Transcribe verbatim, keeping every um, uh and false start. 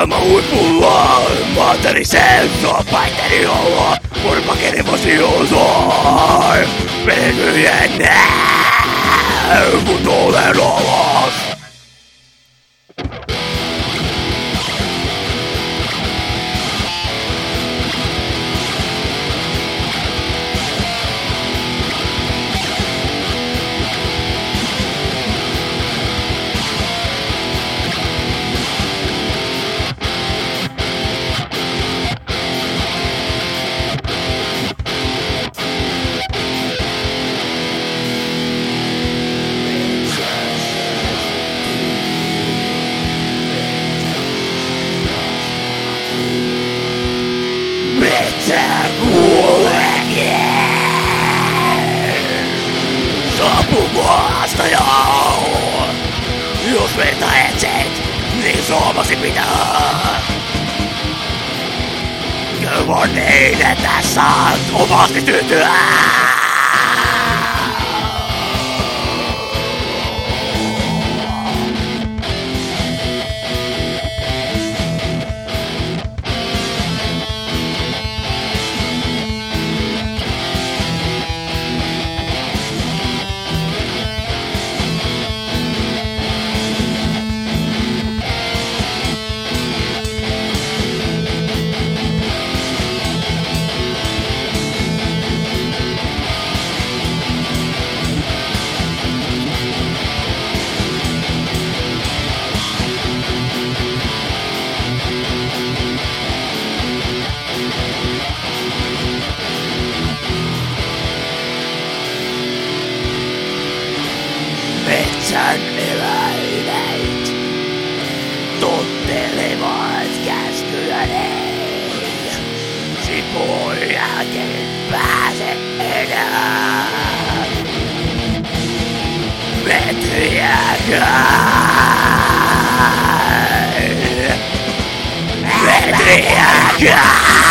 maailman huipulla. Materisen sopaiteri olla, porpakeni vasiosoi. Venyjen näy, kun olen alas. Metsä kuolee, saapu vastaajaon. Jos meitä etsit, niin suomasi pitää. Kyllä niin, että saat omasti tyytyä. Metsän eläimet tottelevat käskyäni. Sipoon jälkeen pääse enää. Metriäkään! Metriäkään!